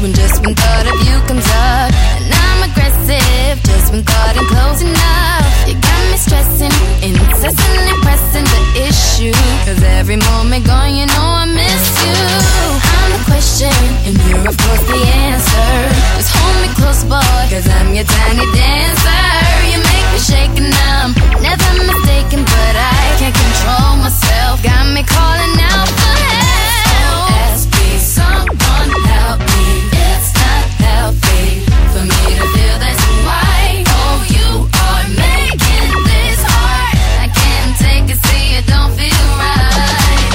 just when thought of you comes up. And I'm aggressive just when thought I'm close enough. You got me stressing, incessantly pressing the issue. Cause every moment gone, you know I miss you. I'm the question, and you're of course the answer. Just hold me close, boy, cause I'm your tiny dancer. You make me shake and I'm never mistaken, but I can't control myself. Got me calling out for help. SOS, please, someone help me. It's not healthy for me to feel this way. Oh, you are making this hard. I can't take it, see it don't feel right.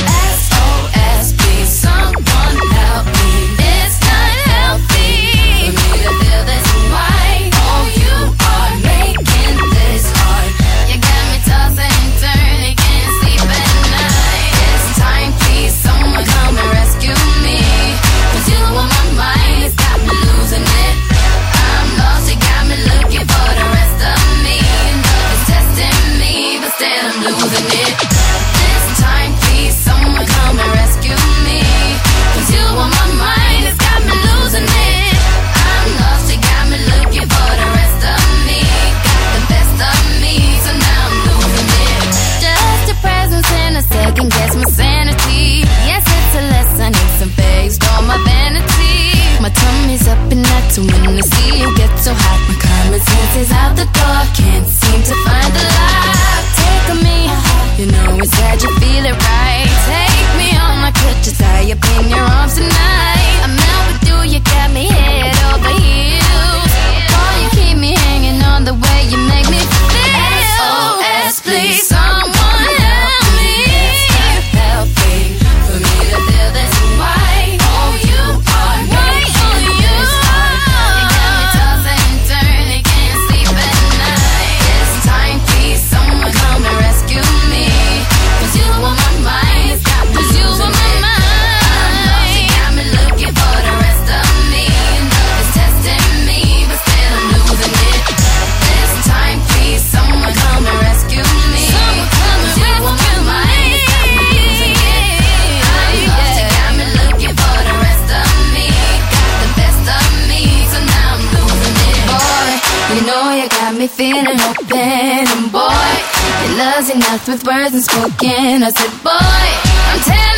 SOS, please, someone help me. It's not healthy for me to feel this way. Oh, you are making this hard. You got me tossing and turning, can't sleep at night. It's time, please, someone come and rescue me. Cause you on my mind, it's got me losing it. I'm lost, you got me looking for the rest of me. Love is testing me, but still I'm losing it. This time, please, someone come and rescue me. Cause you on my mind, it's got me losing it. I'm lost, you got me looking for the rest of me. Got the best of me, so now I'm losing it. Just your presence and a second guess my sanity. Yes, it's a lesson, it's some phased on my vanity. My tummy's up and that's when I see you get so hot. My common sense is out the door, can't seem to find the lock. Take me, you know it's sad you feel it right. Take me on, I could just tie up in your arms tonight. I'm out with you, you got me head over heels. Boy, you keep me hanging on the way you make me feel. SOS, please, someone help me. It's not healthy for me to feel this way. Oh, you are making this hard. You got me tossing and turning, can't sleep at night. This time, please, someone come and rescue me. Cause you on my mind, it's got me losing it. I'm lost, you got me looking for the rest of me. Love is testing me, but still I'm losing it. This time, please, someone come and rescue me. Cause you on my mind, it's got me losing it. I'm lost, you got me looking for the rest of me. Got the best of me, so now I'm losing it. Boy, you know you got me feeling open. And boy, your love's enough with words unspoken. I said, boy, I'm telling